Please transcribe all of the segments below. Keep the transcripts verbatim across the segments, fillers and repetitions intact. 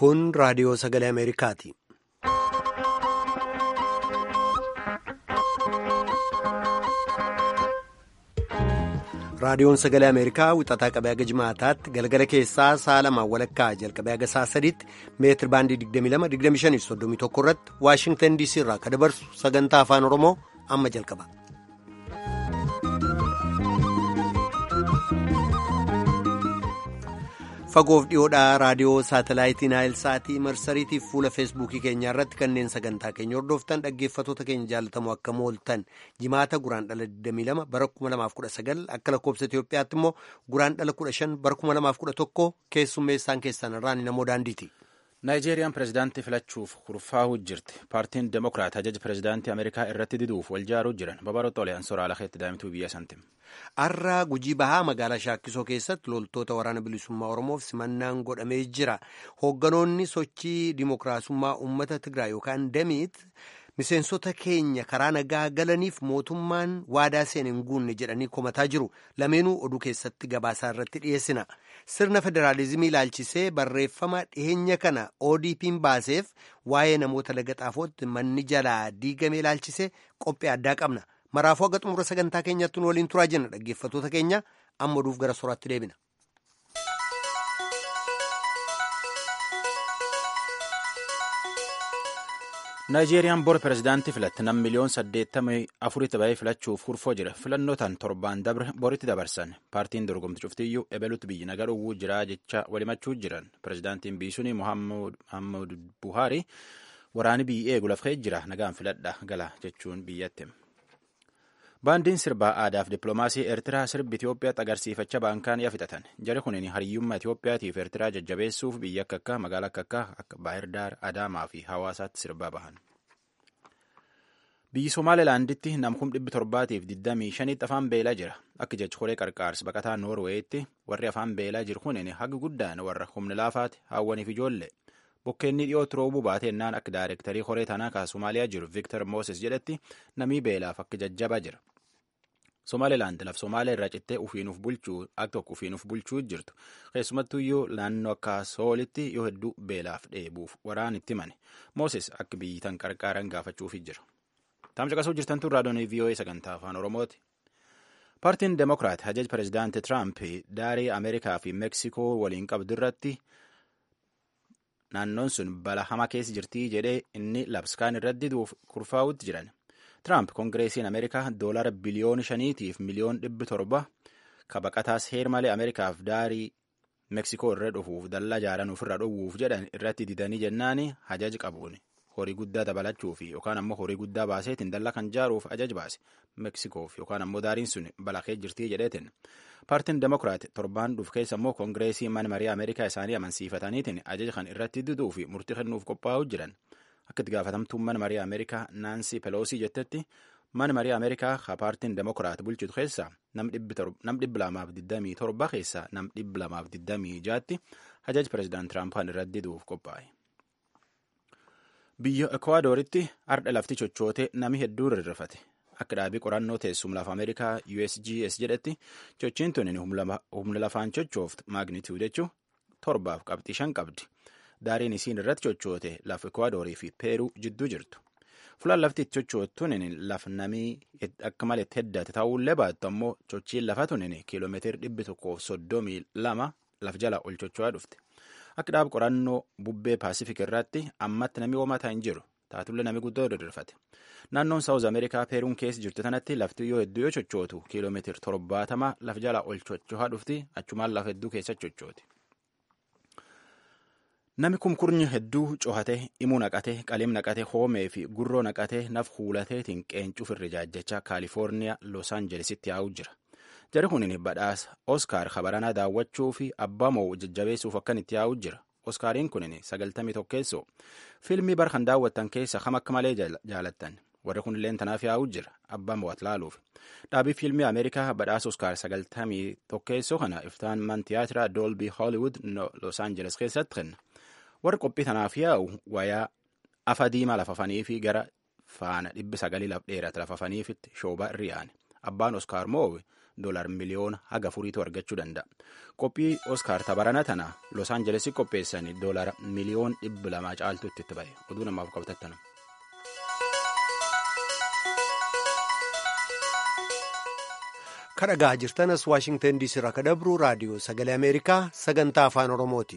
Kun raadiyoo sagalee Ameerikaati. Raadiyoon sagalee Ameerikaa wixataa qabee haga jimaataatti galgala keessaa sa'a lamaan walakkaa jalqabee haga sa'a sadiitti meetir baandii digdamii lama digdamii shanii soddomii tokko irratti Waashingtan diisii irraa kan dabarsu sagantaa afaan Oromoo amma jalqaba. Fagoof dhiyoodhaa raadiyoo saatalaayitii Naayilsaatii marsariitiif fuula feesbuukii keenyaa irratti kanneen sagantaa keenya hordoftan dhaggeeffatoota keenya jaalatamoo akka mooltan jimaata guraandhala digdamii lama bara kuma lamaaf kudha sagal akka lakkoobsa Itoophiyaatti immoo guraandhala kudha shan bara kuma lamaaf kudha tokko keessummeessaan keessan irraan namoo daandiiti. Naayijeeriyaan pirezidaantii filachuuf kurfaa'uu jirti. Paartiin Demokiraat ajaja pirezidaantii Ameerikaa irratti diduuf wal jaaruu jiran babaroota oliyaan soraala keetti daa'imtuu biyya santim. Har'a Gujii Bahaa magaalaa Shaakkisoo keessatti loltoota waraana bilisummaa Oromoof simannaan godhamee jira. Hoogganoonni sochii dimokiraasummaa uummata Tigraay yookaan Damiit miseensota keenya karaa nagaa galaniif mootummaan waadaa seen hin guunne jedhanii komataa jiru. Lameenuu oduu keessatti gabaasaa irratti dhiyeessina. Sirna federaalizimii ilaalchisee barreeffama dhiyeenya kana O D P'n baaseef waa'ee namoota laga xaafootti manni jalaa diigame ilaalchisee qophii addaa qabna. Maraafuu haga xumura sagantaa keenyatti nu waliin turaa jenna dhaggeeffatoota keenya amma oduuf gara soraatti deebina. Naayijeeriyaan bor pirezidaantii filatti nam miliyoon saddeettamii afuritti ba'ee filachuuf kurfoo jira. Filannootaan torbaan dabre boritti dabarsan. Paartiin dorgomtu cuftiyyuu ebelutti biyyi nagaa dhowwuu jira jecha walimachuu jiran. Pirezidaantiin biyyisuun Muhammadu Buhaari waraani biyyi eegu lafee jira nagaan filadha gala jechuun biyyatti. Baandiin sirbaa aadaaf dippiloomaasii Eertiraa sirbi Itoophiyaatti agarsiifachaa baankaan yaafixatan. Jari kunin hariyyummaa Itoophiyaatiif Eertiraa jajjabeessuuf biyya akka akka magaalaa akka akka akka Baahirdaar, Adaamaa fi Hawaasaatti sirbaa bahan. Biyyi Somaalilaanditti namkum dhibbi torbaatiif digdamii shanitti afaan beelaa jira. Akka jecha koree qarqaarsa baqataa Noorweetti warri afaan beelaa jiru kunin haga guddaan warra humna laafaati hawwaniif ijoollee. Bokkeenni dhiyootti roobuu baateennaan akka daayirektarii koree tanaa kan Somaaliyaa jiru Victor Moses jedhetti namii beelaaf akka jajjabaa jira. Somaalilaand laf Somaaliyaa irraa cittee ufiinuuf bulchuu akka tokko ufiinuuf bulchuu jirtu. Keessumattuu iyyuu naannoo akka Soolitti yoo hedduu beelaaf dheebuuf waraan itti mane. Moses akka biyyi tan qarqaaran gaafachuuf jira. Taamsa qasuu jirtantu raadiyoon V O A sagantaa afaan Oromooti. Paartiin Demokiraat ajaja pirezidaantii Tiraamp daarii Ameerikaa fi Meeksikoo waliin qabdu irratti naannoon sun bala hamaa keessa jirtii jedhee inni labskaan irratti diduuf kurfaa'utti jiran. Tiraamp koongireesiin Ameerikaa doolara biliyoona shaniitiif miliyoon dhibbi torba kabaqataas heer malee Ameerikaaf daarii Meeksikoo irra dhufuuf dallaa ijaaran ofirra dhowwuuf jedhan irratti didanii jennaani ajaja qabuun horii guddaa dabalachuu fi yookaan ammoo horii guddaa baaseetiin dallaa kan ijaaruuf ajaja baase Meeksikoof yookaan ammoo daariin sun balakee jirtii jedheetiin. Paartiin Demokiraat torbaan dhuuf keessa immoo koongireesii mana marii Ameerikaa isaanii amansiifataniitiin ajaja kan irratti diduu fi murtii kennuuf qophaa'uu jiran. Akka itti gaafatamtuun mana marii Ameerikaa Naansi Peloosii jettetti mana marii Ameerikaa ka paartiin Demokiraat bulchitu keessaa nam dhibba lamaaf digdamii torba keessaa nam dhibba lamaaf digdamii jaatti ajaja pireezidaant Tiraampaan irratti diduuf qophaa'e. Biyya Ekwaadoritti ardha lafti chochootee nami hedduu rirrifate. Akka dhaabii qorannoo teessuma lafa Ameerikaa U S G S jedhetti chochiin tuni humna lafaan chochooftu maagnituud jechuun torbaaf qabxii shan qabdi. Daariin isiin irratti chochoote lafa Ekwaadoorii fi Peeruu jidduu jirtu. Fulaan lafti itti chochoottuun lafa namii akka malee heddate ta'uullee baattu ammoo chochiin lafa tunin kiiloomeetira dhibbi tokkoof soddomii lama laf jala ol chocho'aa dhufte. Akka dhaab qorannoo bubbee Paasifik irratti ammatti namii hoomataa hin jiru. Taatullee namii guddoo rirrifate. Naannoon Saawuz Ameerikaa Peeruun keessa jirtu tanatti lafti yoo hedduu yoo chochootu kiiloomeetira torbaatama laf jala ol chocho'aa dhufti achumaan lafa hedduu keessa chochooti. Nami kumkurnyi hedduu cohatee imuu naqatee qaleem naqatee hoomee fi gurroo naqatee naf huulateetiin qeencuuf irra jaajjachaa Kaalifoorniyaa Los Aanjelesitti yaa'uu jira. Jari kunin badhaasa Oskaar kabaranaa daawwachuu fi abbaa moo jajjabeessuuf akkan itti yaa'uu jira. Oskaariin kunin sagaltamii tokkeessoo fiilmii bar kan daawwattan keessa kam akka malee jaalattan. Warri kunilleen tanaaf yaa'uu jira abbaa mo'at laaluuf. Dhaabii fiilmii Ameerikaa badhaasa Oskaar sagaltamii tokkeessoo kana iftaan man tiyaatira Dolby Hollywood Los Angeles keessatti kenna. Warri qophii tanaaf yaa'u wayaa afa diimaa lafafanii fi gara faana dhibbi sagalii laf dheerata lafafaniifitti shoobaa irri yaa'an. Abbaan Oskaar moo'e doolar miliyoona haga furiitu argachuu danda'a. Qophii Oskaar tabarana tana Los Aanjelesitti qopheessanii doolar miliyoon dhibba lamaa caaltu itti ba'e. Oduu namaaf qabatattanu. Kadhagaa jirtanas Waashingtan diisii irraa kan dabru raadiyoo sagalee Ameerikaa sagantaa afaan Oromooti.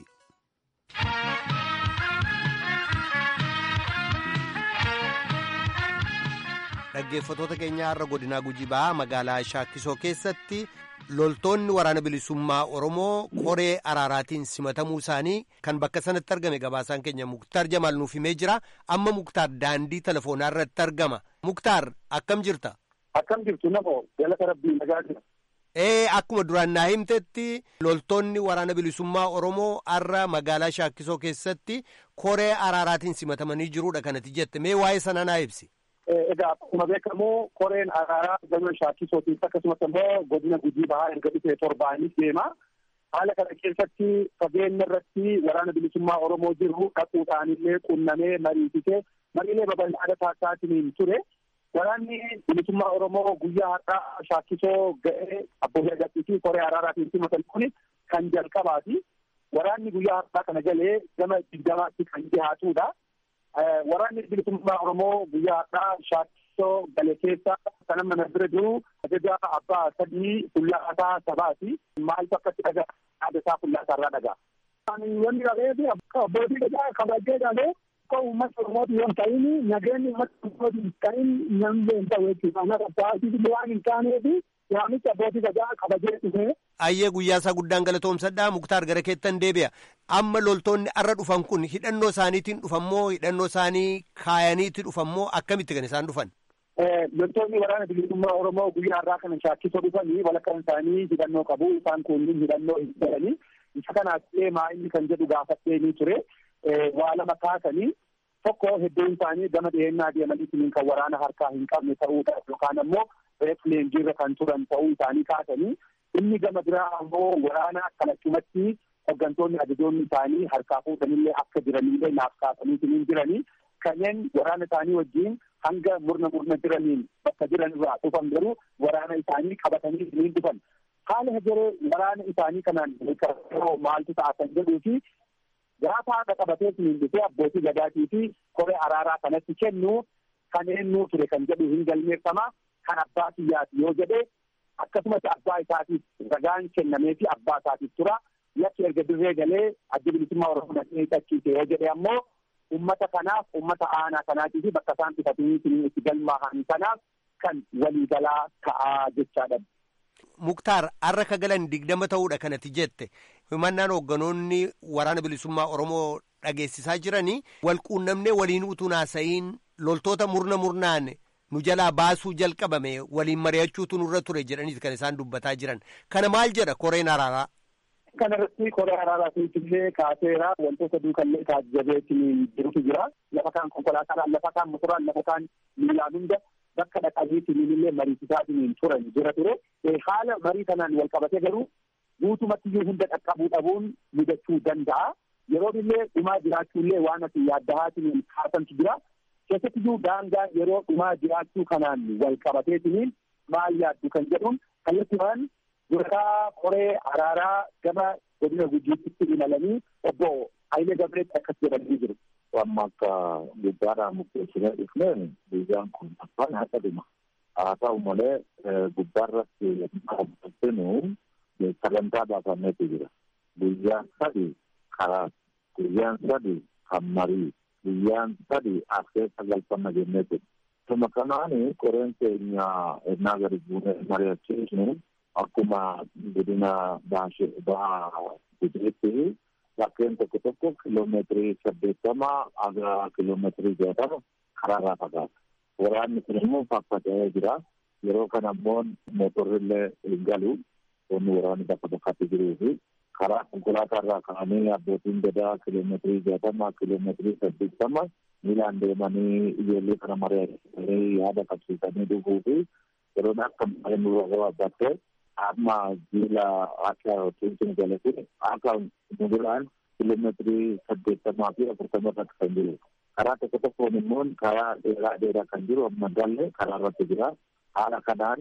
Dhaggeeffattoota keenya har'a godinaa Gujii Bahaa magaalaa Shaakkisoo keessatti loltoonni waraana bilisummaa Oromoo koree araaraatiin simatamuu isaanii kan bakka sanatti argame gabaasaan keenya Muktaar Jamaal nuuf himee jira. Amma Muktaar daandii telefoonaa irratti argama. Muktaar akkam jirta? Akkam jirtu namoo galata rabbii nagaa jira. Ee akkuma duraan naa himtetti loltoonni waraana bilisummaa Oromoo har'a magaalaa Shaakkisoo keessatti koree araaraatiin simatamanii jiruudha kanatti jette. Mee waa'ee sana naa ibsi. Egaa akkuma beekamu koreen araaraa gama Shaakkisootiin akkasumas immoo godina Gujii Bahaa erga dhufee torbaanis deema. Haala kana keessatti fageenya irratti waraana bilisummaa Oromoo jiru dhaquudhaanillee qunnamee mariisisee mariilee babal'aadha taasisaatiin ture. Waraanni bilisummaa Oromoo guyyaa har'aa Shaakkisoo ga'ee abbootii agarsiisii koree araaraatiin simatan kun kan jalqabaati. Waraanni guyyaa har'aa kana galee gama digdamaatti kan dhiyaatudha. Waraanni bilisummaa Oromoo guyyaa har'aa Shaakkisoo galee keessa kan amma na bira jiru ajaja abbaa sadii fuullaasaa sabaati. Maaltu akkatti dhagaa yaada isaa fuullaasaa irraa dhagaa. Wanti dhabeefi abbootii gadaa kabajee galee ko uummata Oromooti yoo ta'in nageenyi uummata Oromooti hin ta'in namni hin ta'u jechuudha. Ana qabsaa'aatiif waan hin taaneefi waamicha abbootii gadaa kabajee dhufe. Ayyee guyyaa isaa guddaan galatoomsadhaa Muktaar gara keettan deebi'a. Amma loltoonni arra dhufan kun hidhannoo isaaniitiin dhufammoo hidhannoo isaanii kaayaniitti dhufammoo akkamitti kan isaan dhufan? Loltoonni waraana bilisummaa Oromoo guyyaa har'aa kana Shaakkisoo dhufanii walakkaan isaanii hidhannoo qabu. Isaan kunniin hidhannoo hin jedhanii. Isa kanaaf deemaa inni kan jedhu gaafatteenii ture. Waa lama kaasanii tokko hedduun isaanii gama dhiyeenyaa deemanii kan waraana harkaa hin qabne ta'uudha yookaan ammoo reef leenjiirra kan turan ta'uu isaanii kaasanii inni gama biraa ammoo waraana kalachumatti hooggantoonni ajajoonni isaanii harkaa fuudhanillee akka jiranillee naaf kaasanii jiranii kanneen waraana isaanii wajjin hanga murna murna jiraniin bakka jiran irraa dhufan garuu waraana isaanii qabatanii hin dhufan. Haala hegeree waraana isaanii kanaan maaltu ta'a kan jedhuu fi gaafa haadha qabatee siniin dhufee abbootii gadaatii fi koree araaraa kanatti kennu kan eenyuu ture kan jedhu hin galmeeffama kan abbaa kiyyaati yoo jedhe akkasumas abbaa isaatiif ragaan kennamee fi abbaa isaatiif tura yakki erga dirree galee adda bilisummaa Oromoo naqee tachiise yoo jedhe ammoo ummata kanaaf ummata aanaa kanaatii fi bakka isaan dhufatanii siniin itti galmaahan kanaaf kan waliigalaa ta'aa jechaadha. Muktaar har'a ka galan digdama ta'uudha kanatti jette himannaan hoogganoonni waraana bilisummaa Oromoo dhageessisaa jiranii walquunnamnee waliin utuu naasa'iin loltoota murna murnaan nu jalaa baasuu jalqabame waliin mari'achuutu nurra ture jedhaniiti kan isaan dubbataa jiran. Kana maal jedha koreen araaraa? Kana irratti koree araaraatiin illee kaaseera wantoota duukallee taajjabeetiin jirutu jira. Lafa kaan konkolaataadhaan, lafa kaan motoraan, lafa kaan miilaan hunda bakka dhaqaniitiin illee mariisisaatiin turan jira ture. Haala marii kanaan wal qabatee garuu guutumatti iyyuu hunda dhaqqabuu dhabuun mudachuu danda'a. Yeroo illee dhumaa jiraachuullee waan ati yaaddahaatiin kaasantu jira. Keessatti iyyuu daangaa yeroo dhumaa jiraachuu kanaan wal qabateetiin maal yaaddu kan jedhuun kallattiidhaan duraa koree araaraa gama godina Gujiitti imalanii obbo Hayilee Gabreetti akkas jedhanii jiru. Amma akka gubbaadhaan murteessinee dhufneen guyyaan kun afaan haqa dhuma. Haa ta'u malee gubbaarratti qabatinu sagantaa baafameetu jira. Guyyaan sadi karaa, guyyaan sadi kan marii, guyyaan sadi as keessa galfanna jennee jiru. Tuma kanaani koreen keenya ennaa gadi buunee mari'achiisnu akkuma godina bahaa Gujiitti bakkeen tokko tokko kiloomeetirii saddeettama aga kiloomeetirii jaatama karaarraa fagaata. Waraanni kun immoo faffaca'ee jira. Yeroo kana immoo mootorrillee hin galu. Wanni waraanni bakka bakkatti jiruu fi karaa konkolaataarraa ka'anii abbootiin gadaa kiloomeetirii jaatama kiloomeetirii saddeettama miilaan deemanii ijoollee kana mari'atanii yaada qabsiisanii dhufuu fi yeroon akka malee nurra gabaabbattee amma jiila akka tuutiin galatti akka muduraan kiloomeetirii saddeettamaa fi afurtama irratti kan jiru. Karaa tokko tokkoon immoo karaa dheeraa dheeraa kan jiru amma galle karaa irratti jira. Haala kanaan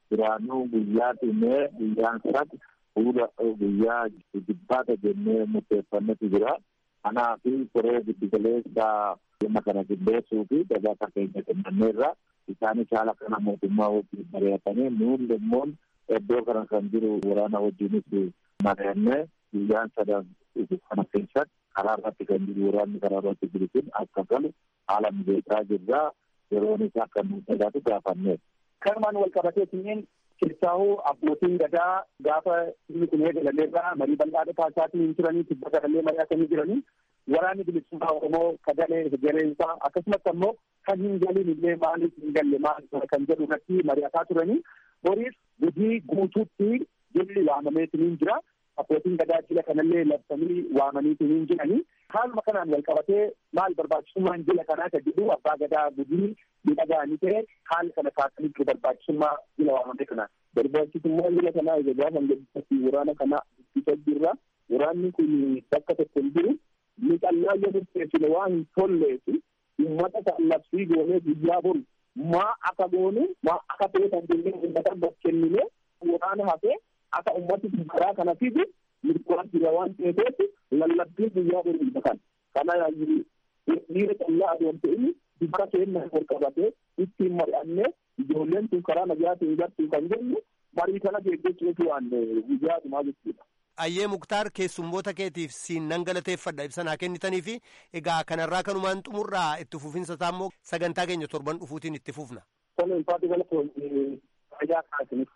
duraanuu guyyaa dhimee guyyaan sadii fuula guyyaa jibbaata jennee murteeffannetu jira. Kanaaf koree giddugaleessaa dhimma kana qindeessuu fi gabaasa keenya kennameerra isaanis haala kana mootummaa wajjin mari'atanii nuun immoo iddoo kana kan jiru waraana wajjinis mari'annee guyyaan sadan kana keessatti karaa irratti kan jiru waraanni karaa irratti jiru kun akka galu haala mijeessaa jirra. Yeroon isaa akka nuuf tajaajilu gaafanneef. Kanumaan wal qabatee kunneen keessaahuu abbootiin gadaa gaafa inni kun eegalameerraa marii bal'aadha taasisaatiin turanii tibba gadallee mari'atanii jiranii waraanni bilisummaa Oromoo kagalee hegereensaa akkasumas ammoo kan hin galiin illee maaliif hin galle maal kan jedhu irratti mari'ataa turanii boriif gudii guutuutti jilli waamameetiin jira. Abbootiin gadaa jila kanallee labsanii waamaniitiin jiranii haaluma kanaan wal qabatee maal barbaachisummaan jila kanaa kan jedhu abbaa gadaa gudii miidhagaanii ta'e haala kana kaasanii jiru barbaachisummaa jila waamamee kanaa. Barbaachisummaan jila kanaa egaa gaafa jedhu waraana kana ittisa jirra. Waraanni kun bakka tokko hin jiru miidhannaa yoo murteessine waan hin tolleefi uummata kan labsii goonee guyyaa boru maa akka goone maa akka ta'e kan jennee uummata bakkennine waraana hafee akka ummati karaa kana fidu mirgaan jira waan ta'eef lallabbii guyyaa boru bakan kana dhiira callaa adoon ta'ini dibba keenya ol qabatee ittiin mari'annee ijoolleen tun karaa nagaatiin gartuu kan jennu marii kana geggeessuutu waan guyyaa dhumaa jechuudha. Ayyee Muktaar keessummoota keetiif siin nan galateeffadha ibsa naa kennitanii fi egaa kanarraa kanumaan xumurraa itti fufinsa isaa immoo sagantaa keenya torban dhufuutiin itti fufna. Kun infaati galatoon fayyaa kaasiniif.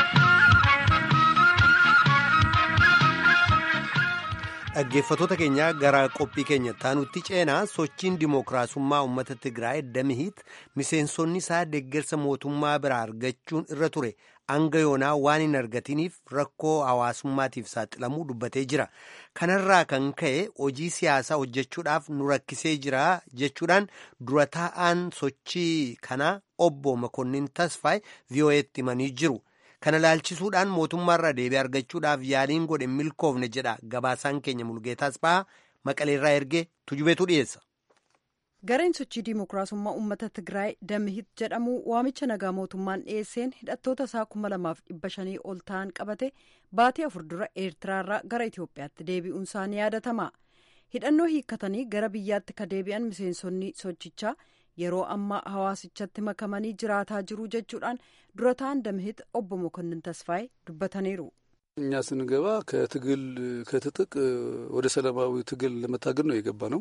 Dhaggeeffattoota keenya gara qophii keenya taanutti ceenaa sochiin dimookiraasummaa uummata Tigraay Damihiit miseensonni isaa deeggarsa mootummaa biraa argachuun irra ture hanga yoonaa waan hin argatiniif rakkoo hawaasummaatiif saaxilamuu dubbatee jira. Kanarraa kan ka'e hojii siyaasaa hojjechuudhaaf nu rakkisee jira jechuudhaan dura taa'aan sochii kanaa obbo Makonnin Tasfaay V O Eetti himanii jiru. Kana laalchisuudhaan mootummaarraa deebii argachuudhaaf yaaliin godhe milkoofne jedha gabaasaan keenya Mulgeetaas Bahaa Maqaleerraa ergee tujubeetu dhiyeessa. Gareen sochii dimookiraasummaa uummata Tigraay Damihiit jedhamu waamicha nagaa mootummaan dhiyeesseen hidhattoota isaa kuma lamaaf dhibba shanii ol ta'an qabate baatii afur dura Eertiraarraa gara Itoophiyaatti deebi'uunsaa ni yaadatama. Hidhannoo hiikkatanii gara biyyaatti ka deebi'an miseensonni sochichaa yeroo ammaa hawaasichatti makamanii jiraataa jiru jechuudhaan dura ta'an Damihiit obbo Mokonnin Tasfaay dubbataniiru. እኛ ስንገባ ከትግል ከትጥቅ ወደ ሰላማዊ ትግል ለመታገል ነው የገባ ነው።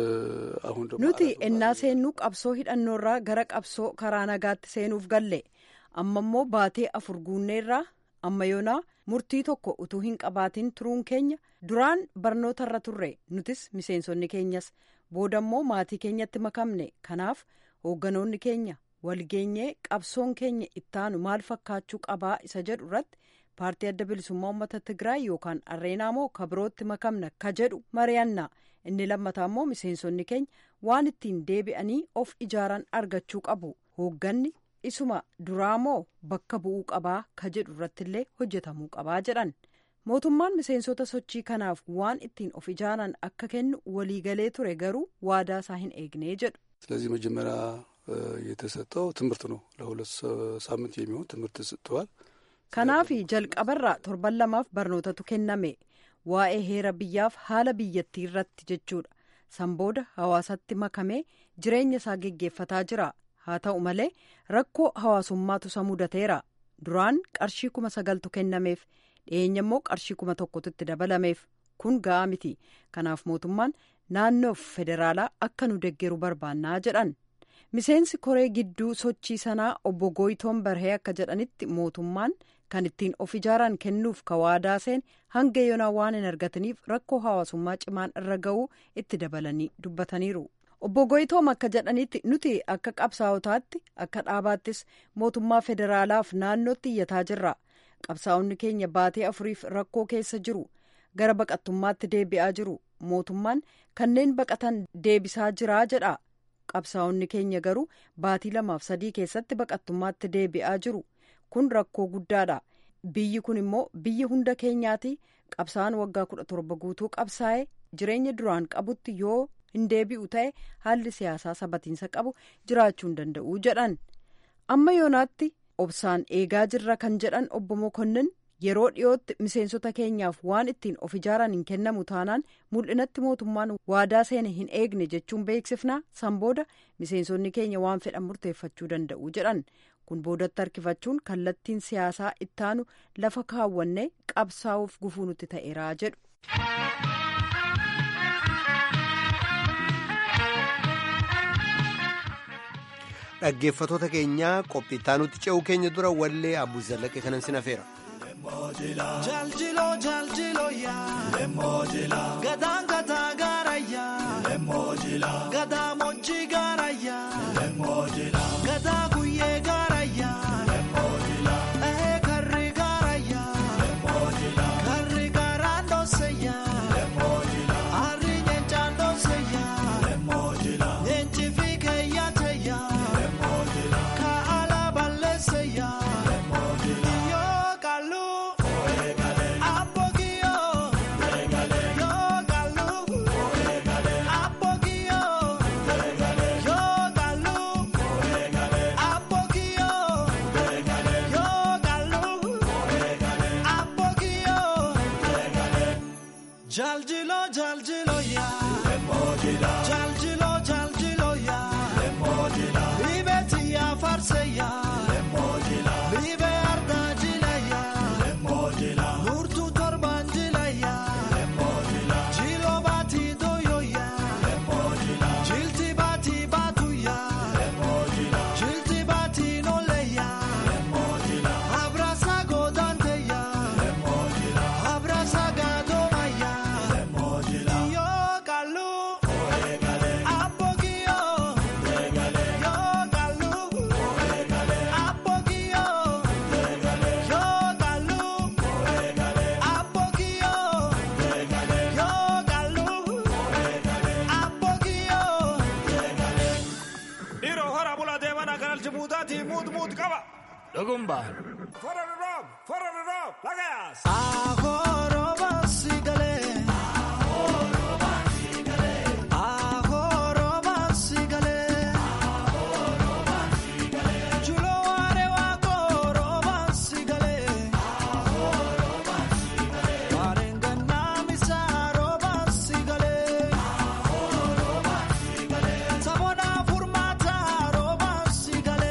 አሁን ደግሞ nuti ennaa seennu qabsoo hidhannoorraa gara qabsoo karaa nagaatti seenuuf galle ammammoo baatee afur guunneerraa amma yoonaa murtii tokko utuu hin qabaatiin turuun keenya duraan barnootarra turre nutis miseensonni keenyas boodammoo maatii keenyatti makamne kanaaf hoogganoonni keenya walgeenyee qabsoon keenya ittaanu maal fakkaachuu qabaa isa jedhu irratti paartii adda bilisummaa uummata Tigraay yookaan Arreenaa moo kabirootti makamna ka jedhu mari'annaa inni lammataa immoo miseensonni keenya waan ittiin deebi'anii of ijaaran argachuu qabu hoogganni isuma duraa moo bakka bu'uu qabaa ka jedhu irrattillee hojjetamuu qabaa jedhan mootummaan miseensota sochii kanaaf waan ittiin of ijaaran akka kennu waliigalee ture garuu waadaa isaa hin eegnee jedhu. ስለዚህ መጀመሪያ የተሰጠው ትምህርት ነው ለሁለት ሳምንት የሚሆን ትምህርት ሰጥተዋል. Kanaaf jalqabarraa torban lamaaf barnootatu kenname waa'ee heera biyyaaf haala biyyattii irratti jechuudha. Sanbooda hawaasatti makamee jireenya isaa geggeeffataa jira. Haa ta'u malee rakkoo hawaasummaatu isa mudateera. Duraan qarshii kuma sagaltu kennameef dhiyeenya immoo qarshii kuma tokkotu itti dabalameef kun ga'aa miti. Kanaaf mootummaan naannoof federaalaa akka nu deggeru barbaannaa jedhan. Miseensi koree gidduu sochii sanaa obbo Gooyitoon Barhee akka jedhanitti mootummaan kan ittiin of ijaaran kennuuf ka waadaa seen hanga yoonaa waan hin argataniif rakkoo hawaasummaa cimaan irra ga'uu itti dabalanii dubbataniiru. Obbo Gooyitoom akka jedhanitti nuti akka qabsaa'otaatti akka dhaabaattis mootummaa federaalaaf naannootti iyyataa jirra. Qabsaa'onni keenya baatee afuriif rakkoo keessa jiru. Gara baqattummaatti deebi'aa jiru. Mootummaan kanneen baqatan deebisaa jiraa jedha. Qabsaa'onni keenya garuu baatii lamaaf sadii keessatti baqattummaatti deebi'aa jiru. Kun rakkoo guddaadha. Biyyi kun immoo biyya hunda keenyaati. Qabsaa'aan waggaa kudha torba guutuu qabsaa'ee jireenya duraan qabutti yoo hin deebi'u ta'e haalli siyaasaa sabatiinsa qabu jiraachuu hin danda'u jedhan. Amma yoonaatti obsaan eegaa jirra kan jedhan obbo Mokonnin yeroo dhiyootti miseensota keenyaaf waan ittiin of ijaaran hin kennamu taanaan mul'inatti mootummaan waadaa seene hin eegne jechuun beeksifna san booda miseensonni keenya waan fedhan murteeffachuu danda'u jedhan. Kun boodatti harkifachuun kallattiin siyaasaa ittaanu lafa kaawwanne qabsaa'uuf gufuu nutti ta'eera jedhu. Dhaggeeffattoota keenyaa qophii ittaanutti ce'uu keenya dura wallee Abuu Zallaqee kanan sin afeera. Jaljiloo jaljiloo yaa gadaan gadaa gaarayyaa gadaa moojjii gaarayyaa gadaa guyyee gaarayyaa ee karri gaarayyaa karri gaaraan dhooseyyaa harri nyeenchaan dhooseyyaa nyeenchi fi keeyyaateyyaa kaala balleesseyyaa. Jaljilo jaljilo ya jaljilo jaljilo ya libeti ya farse ya libe arda jila ya nurtu torban jila ya jilo bati doyo ya jilti bati batu ya jilti bati nole ya abrasa godante ya abrasa gado Lagumba. Fuera de rob, fuera de rob, lagas. Ahoro basigale. Ahoro basigale. Ahoro basigale. Ahoro basigale. Chulo arewa koro basigale. Ahoro basigale. Parengana misaro basigale. Ahoro basigale. Sabona furmata ro basigale.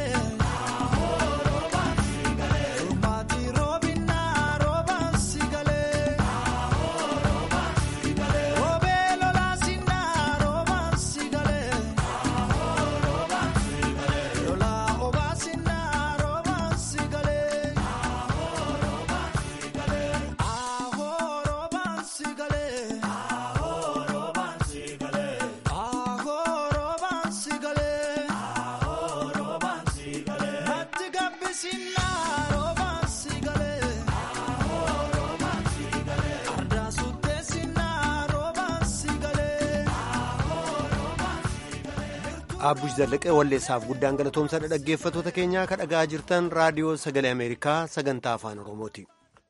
Abuu Zallaqee walleessaaf guddaan galatoomsadha. Dhaggeeffattoota keenyaa kan dhaga'aa jirtan raadiyoo sagalee Ameerikaa sagantaa afaan Oromooti.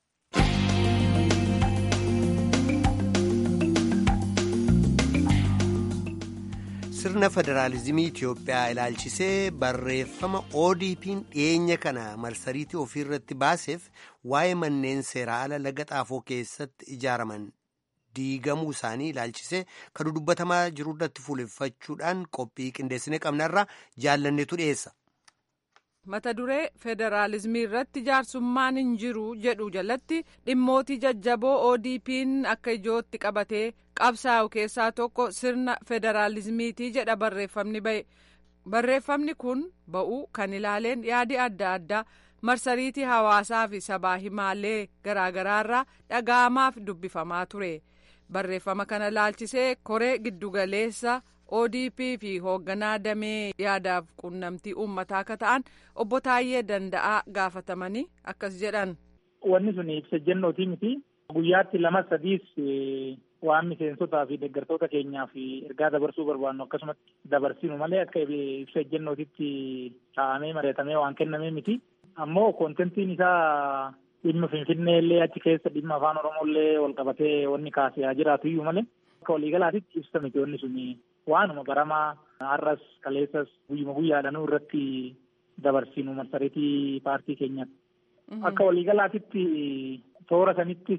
Sirna federaalizimii Itiyoophiyaa ilaalchisee barreeffama O D P'n dhiyeenya kana marsariitii ofiirratti baaseef waa'ee manneen seeraa ala laga xaafoo keessatti ijaaraman diigamuu isaanii ilaalchisee kan dubbatamaa jiru irratti fuuleffachuudhaan qophii qindeessine qabnarraa jaallanneetu dhiyeessa. Mata duree federaalizimii irratti jaarsummaan hin jiru jedhu jalatti dhimmootii jajjaboo O D P'n akka ijootti qabatee qabsaa'u keessaa tokko sirna federaalizimiitii jedha barreeffamni ba'e. Barreeffamni kun ba'uu kan ilaaleen yaadi adda addaa marsariitii hawaasaa fi sabaa himaalee garaagaraarraa dhaga'amaaf dubbifamaa ture. Barreeffama kana ilaalchisee koree giddugaleessa O D P fi hoogganaa damee yaadaaf quunnamtii uummataa akka ta'an obbo Taayyee Danda'aa gaafatamanii akkas jedhan. Wanni sun ibsa jennootii miti. Guyyaatti lama sadiis waan miseensotaa fi deeggartoota keenyaa fi ergaa dabarsuu barbaannu akkasumas dabarsinu malee akka ibsa jennootitti taa'amee mari'atamee waan kennamee miti. Ammoo koontentiin isaa dhimma Finfinnee illee achi keessa dhimma afaan Oromoo illee wal qabatee wanni kaasee jiraatu iyyuu malee akka waliigalaatitti ibsa miti wanni sun waanuma baramaa har'as kaleessas guyyuma guyyaadhanuu irratti dabarsinu marsariitii paartii keenyatti. Akka waliigalaatitti toora sanittis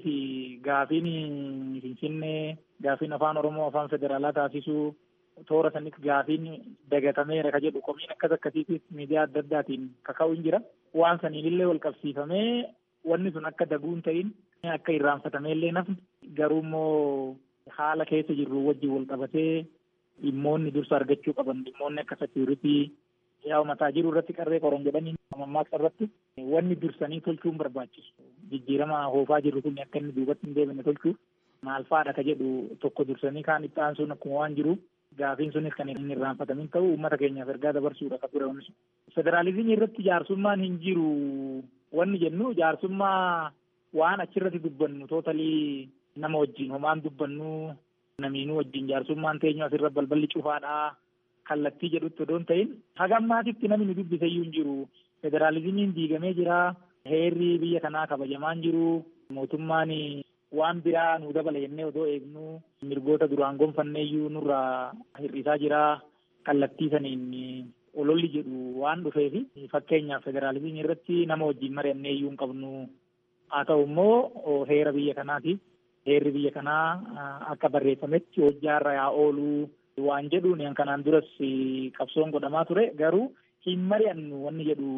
gaafiin Finfinnee, gaafiin afaan Oromoo, afaan federaalaa taasisuu, toora sanitti gaafiin dagatameera ka jedhu komiin akkas akkasiitis miidiyaa adda addaatiin kaka'u hin jira. Waan saniinillee wal qabsiifamee wanni sun akka daguun ta'in akka irraanfatamee illee nafni garuu immoo haala keessa jirru wajjin wal qabatee dhimmoonni dursa argachuu qaban dhimmoonni akka sekiuritii yaa mataa jiru irratti qarree qoran jedhanii mammaaksa irratti wanni dursanii tolchuun barbaachisu. Jijjiirama hoofaa jirru kun akka inni duubatti hin deebine tolchuuf maal fa'aadha ka jedhu tokko dursanii kaan itti aansuun akkuma waan jiru gaafiin sunis kan inni irraanfatamin ta'u uummata keenyaaf ergaa dabarsuudha ka ture wanni sun. Federaalizimii irratti jaarsummaan hin jiru wanni jennu jaarsummaa waan achirratti dubbannu tootalii nama wajjin homaan dubbannu namiinuu wajjin jaarsummaan teenyu asirra balballi cufaadhaa kallattii jedhutti odoon ta'in hagammaatitti namni nu dubbiseyyuu hin jiru. Federaalizimiin diigamee jira. Heerri biyya kanaa kabajamaan jiru. Mootummaan waan biraa nu dabala jennee odoo eegnu mirgoota duraan gonfanneeyyuu nurraa hir'isaa jira. Kallattii saniin ololli jedhu waan dhufeefi fakkeenyaaf federaalizimii irratti nama wajjin mari'anneeyyuu hin qabnu. Haa ta'u immoo heera biyya kanaati. Heerri biyya kanaa akka barreeffametti hojjaarra yaa oolu waan jedhuun kanaan duras qabsoon godhamaa ture garuu hin mari'annu wanni jedhu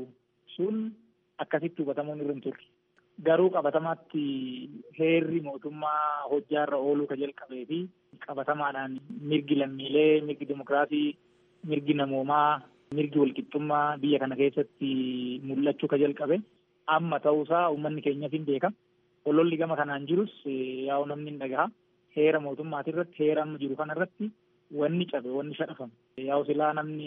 sun akkasitti hubatamuun irra hin turre. Garuu qabatamaatti heerri mootummaa hojjaarra ooluu ka jalqabee fi qabatamaadhaan mirgi lammiilee, mirgi dimokiraasii, mirgi namoomaa, mirgi walqixxummaa biyya kana keessatti mul'achuu ka jalqabe amma ta'uusaa uummanni keenyaaf hin beeka. Ololli gama kanaan jirus yaa'u namni hin dhagaha. Heera mootummaati irratti heera amma jiru kana irratti wanni cabe wanni shadhafame. Yaa'u silaa namni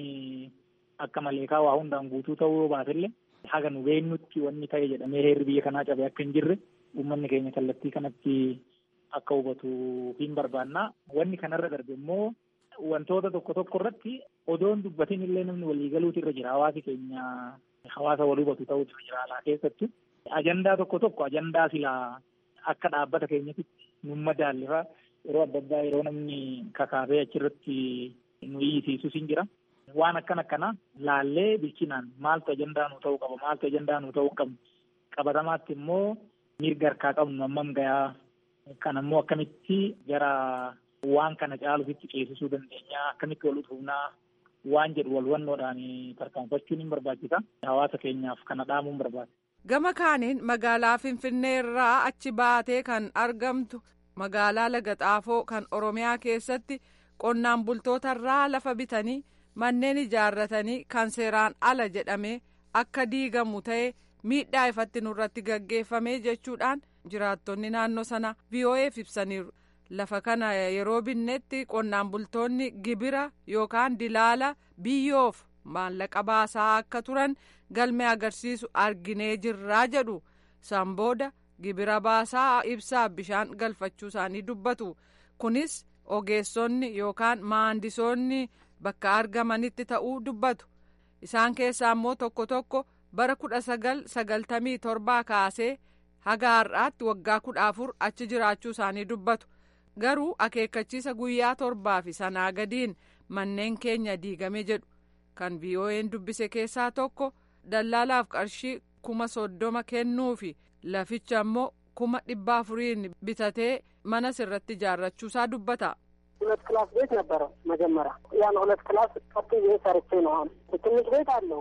akka maleekaa waa hundaan guutuu ta'uu yoo baatellee haga nu beennutti wanni ta'e jedhamee heerri biyya kanaa cabe akka hin jirre uummanni keenya kallattii kanatti akka hubatu hin barbaanna. Wanni kanarra darbe immoo wantoota tokko tokko irratti odoon dubbatin illee namni waliigaluutu irra jira. Hawaasi keenya hawaasa wal hubatu ta'utu irra jira alaa keessattu. Ajandaa tokko tokko ajandaa silaa akka dhaabbata keenyatti nu madaallifa yeroo adda addaa yeroo namni kakaafee achirratti nu hiisiisus hin jira. Waan akkan akkana laallee bilchinaan maaltu ajandaa nu ta'uu qaba maaltu ajandaa nu ta'uu qabnu qabatamaatti immoo mirga harkaa qabnu hammam gayaa kan ammoo akkamitti gara waan kana caalufitti ceesisuu dandeenya akkamitti wal utufnaa waan jedhu wal hubannoodhaan tarkaanfachuun hin barbaachisa. Hawaasa keenyaaf kana dhaamuun barbaachisa. Gama kaaniin magaalaa Finfinnee irraa achi baatee kan argamtu magaalaa Lagaxaafoo kan Oromiyaa keessatti qonnaan bultootarraa lafa bitanii manneen ijaarratanii kan seeraan ala jedhamee akka diigamu ta'e miidhaa ifatti nurratti gaggeeffame jechuudhaan jiraattonni naannoo sana V O Eef ibsaniiru. Lafa kana yeroo binnetti qonnaan bultoonni gibira yookaan dilaala biyyoof maallaqa baasaa akka turan galmee agarsiisu arginee jirraa jedhu. San booda gibira baasaa ibsaa bishaan galfachuu isaanii dubbatu. Kunis ogeessonni yookaan maandisoonni bakka argamanitti ta'uu dubbatu. Isaan keessaa immoo tokko tokko bara kudha sagal sagaltamii torbaa kaasee haga har'aatti waggaa kudha afur achi jiraachuu isaanii dubbatu. Garuu akeekkachiisa guyyaa torbaa fi sanaa gadiin manneen keenya diigame jedhu. Kan V O E'n dubbise keessaa tokko dallaalaaf qarshii kuma soddoma kennuufi laficha immoo kuma dhibba afuriin bitatee mana sirratti ijaarrachuusaa dubbata. ሁለት ክላስ ቤት ነበረው መጀመሪያ ያን ሁለት ክላስ ቀጥዬ ሰርቼ ነው አሁን ትንሽ ቤት አለው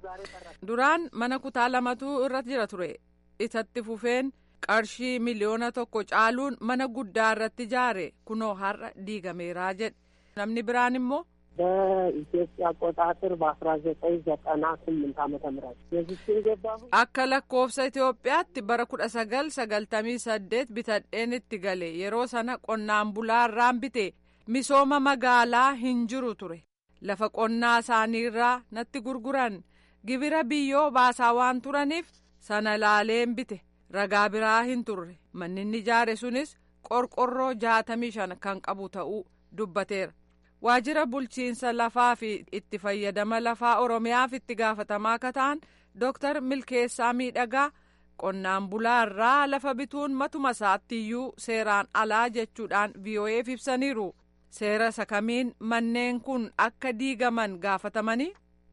duraan mana kutaa lamatu irra jira ture isatti fufeen qarshii miliyoona tokko caaluun mana guddaa irratti ijaare kunoo har'a diigameeraa jedhe. Namni biraan immoo በኢትዮጵያ አቆጣጠር በአስራ ዘጠኝ ዘጠና ስምንት ዓመተ ምህረት የዚህን ገባሁ akka lakkoofsa Itoophiyaatti bara kudha sagal sagaltamii saddeet bitadheen itti gale yeroo sana qonnaan bulaa irraan bite misooma magaalaa hin jiru ture. Lafa qonnaa isaaniirraa natti gurguran gibira biyyoo baasaa waan turaniif sana laaleen bite ragaa biraa hin turre. Manni ijaare sunis qorqorroo jaatamii shan kan qabu ta'uu dubbateera. Waajjira bulchiinsa lafaa fi itti fayyadama lafaa Oromiyaaf itti gaafatamaa akka ta'an Dooktar Milkeessaa Miidhagaa qonnaan bulaa irraa lafa bituun matuma isaattiyyuu seeraan alaa jechuudhaan V O Eef ibsaniiru. Seera sakamiin manneen kun akka diigaman gaafatamanii.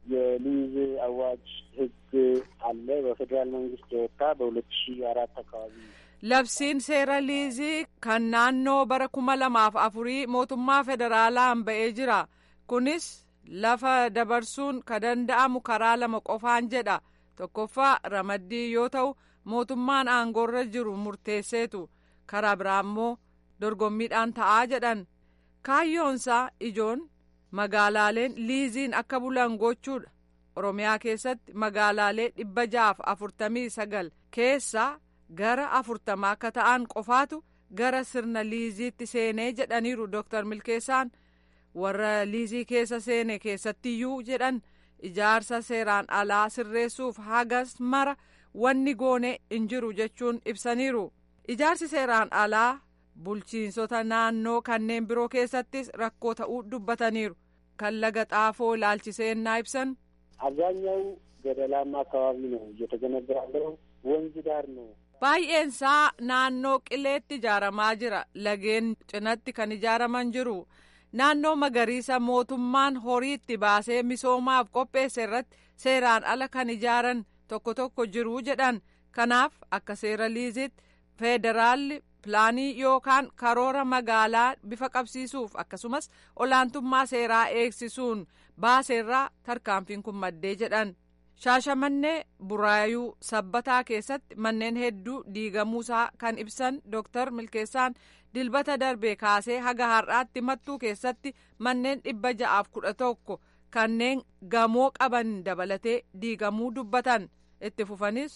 የሊዝ አዋጅ ህግ አለ በፌዴራል መንግስት የወጣ በሁለት ሺህ አራት አካባቢ labsiin seera liizii kan naannoo bara kuma lamaaf afurii mootummaa federaalaan ba'ee jira. Kunis lafa dabarsuun ka danda'amu karaa lama qofaan jedha. Tokkoffaa ramaddii yoo ta'u mootummaan aangoorra jiru murteesseetu, karaa biraa immoo dorgommiidhaan ta'aa jedhan. Kaayyoonsaa ijoon magaalaaleen liiziin akka bulan gochuudha. Oromiyaa keessatti magaalaalee dhibba jaaf afurtamii sagal keessaa gara afurtamaa akka ta'an qofaatu gara sirna liiziitti seenee jedhaniiru Dooktar Milkeessaan. Warra liizii keessa seene keessattiyyuu jedhan ijaarsa seeraan alaa sirreessuuf hagas mara wanni goone hin jiru jechuun ibsaniiru. Ijaarsi seeraan alaa bulchiinsota naannoo kanneen biroo keessattis rakkoo ta'uu dubbataniiru. Kan laga xaafoo ilaalchiseenyaa ibsan አብዛኛው ገደላማ አካባቢ ነው እየተገነባ ያለው ወንዝ ዳር ነው። baay'eensaa naannoo qileetti ijaaramaa jira. Lageen cinatti kan ijaaraman jiru. Naannoo magariisa mootummaan horii itti baasee misoomaaf qopheesse irratti seeraan ala kan ijaaran tokko tokko jiru jedhan. Kanaaf akka seera liiziitti federaalli pilaanii yookaan karoora magaalaa bifa qabsiisuuf akkasumas olaantummaa seeraa eegsisuun baaseerraa tarkaanfiin kun maddee jedhan. Shaashamannee Buraayuu Sabbataa keessatti manneen hedduu diigamuusaa kan ibsan Dooktar Milkeessaan dilbata darbee kaasee haga har'aatti mattuu keessatti manneen dhibba ja'aaf kudha tokko kanneen gamoo qaban dabalatee diigamuu dubbatan. Itti fufanis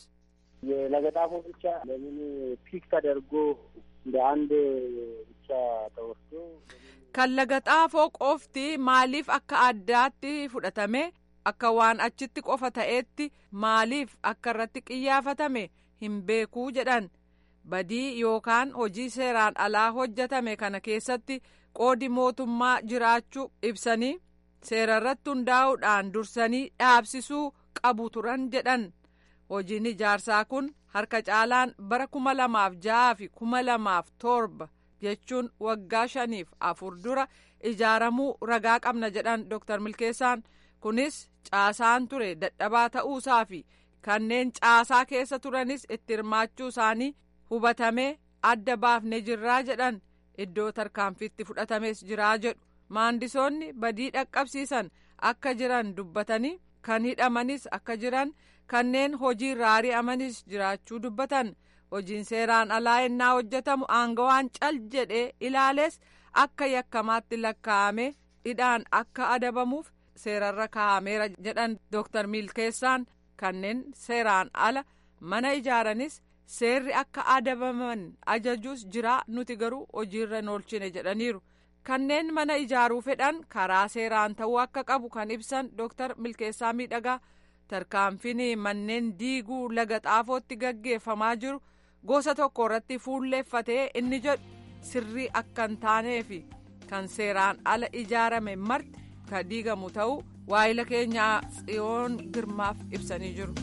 የለገጣፎ ብቻ ለምን ፒክ ተደርጎ እንደ አንድ ብቻ ተወስዶ kan laga xaafoo qofti maaliif akka addaatti fudhatame akka waan achitti qofa ta'etti maaliif akka irratti qiyyaafatame hin beekuu jedhan. Badii yookaan hojii seeraan alaa hojjetame kana keessatti qoodi mootummaa jiraachuu ibsanii seera irratti hundaa'uudhaan dursanii dhaabsisuu qabu turan jedhan. Hojiin ijaarsaa kun harka caalaan bara kuma lamaaf ja'a fi kuma lamaaf torba jechuun waggaa shaniif afur dura ijaaramuu ragaa qabna jedhan Dooktar Milkeessaan. Kunis caasaan ture dadhabaa ta'uusaa fi kanneen caasaa keessa turanis itti hirmaachuu isaanii hubatamee adda baafne jirraa jedhan. Iddoo tarkaanfiitti fudhatames jiraa jedhu. Maandisoonni badii dhaqqabsiisan akka jiran dubbatanii kan hidhamanis akka jiran kanneen hojii raari'amanis jiraachuu dubbatan. Hojiin seeraan alaa ennaa hojjetamu aangawaan cal jedhee ilaalees akka yakkamaatti lakkaa'ame hidhaan akka adabamuuf seerarra kaa'ameera jedhan Dooktar Milkeessaan. Kanneen seeraan ala mana ijaaranis seerri akka adabaman ajajuus jira, nuti garuu hojiirra hin oolchine jedhaniiru. Kanneen mana ijaaruu fedhan karaa seeraan ta'uu akka qabu kan ibsan Dooktar Milkeessaa Miidhagaa tarkaanfiin manneen diiguu laga xaafootti gaggeeffamaa jiru gosa tokko irratti fuulleeffatee inni jedhu sirrii akka hin taanee fi kan seeraan ala ijaarame marti kan diigamu ta'uu waayila keenyaa Tsiyoon Girmaaf ibsanii jiru.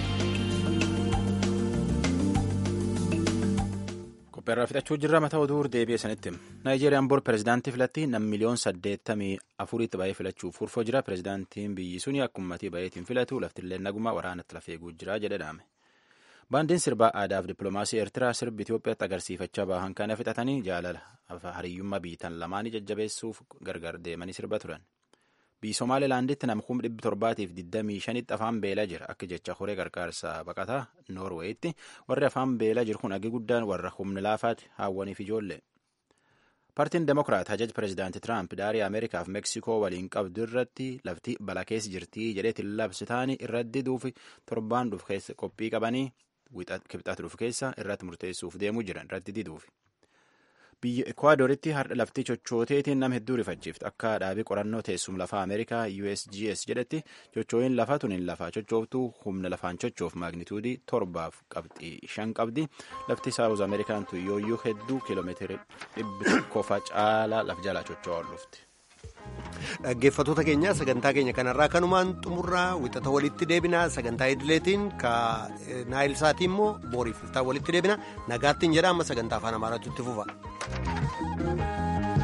Qopheerraa fixachuu jirra mataa oduu deebi'ee sanitti. Naayijeeriyaan bor pirezidaantii filatti nam miliyoon saddeettamii afuriitti baay'ee filachuuf furfoo jira. Pirezidaantiin biyyi suni akkumatii baay'eetiin filatu laftillee naguma waraanatti lafee eeguu jira jedhe dhaame. Baandiin sirbaa aadaaf dippiloomaasii Eertiraa sirbi Itoophiyaatti agarsiifachaa bahan kana fixatanii jaalala hariyyummaa biyyatan lamaanii jajjabeessuuf gargar deemanii sirba turan. Biyyi Somaalilaanditti nama kuma dhibba torbaatiif digdamii shanitti afaan beelaa jira. Akka jecha horee gargaarsa baqataa Noorweeyitti warri afaan beelaa jiru kun agi guddaan warra humna laafaati haawwaniif ijoollee. Paartiin Demokiraat hajaja pirezidaantii Tiraamp daarii Ameerikaaf Meksikoo waliin qabdu irratti lafti balaa keessa jirtii jedheetiin labsitaanii irratti diduuf torbaan dhuuf keessa qophii qabanii kibxaatti dhuuf keessa irratti murteessuuf deemuu jiran irratti diduuf. Biyya Ekwaadoritti har'a lafti chochooteetiin nama hedduu rifachiifti. Akka dhaabii qorannoo teessuma lafaa Ameerikaa U S G S jedhetti chochooyin lafaa tuniin lafaa chochooftuu humna lafaan chochoof magnituudii torbaaf qabxii shan qabdi. Lafti Saawuz Ameerikaan tuyyooyyuu hedduu kiiloomeetira dhibbi tokkoofa caalaa laf jalaa chocho'aa dhufti. Dhaggeeffattoota keenya sagantaa keenya kanarraa kanumaan xumurraa wixata walitti deebina sagantaa idileetiin ka naayil saatii immoo booriif walitti deebina nagaattiin jedha amma sagantaa afaan amaaraatu itti fufa.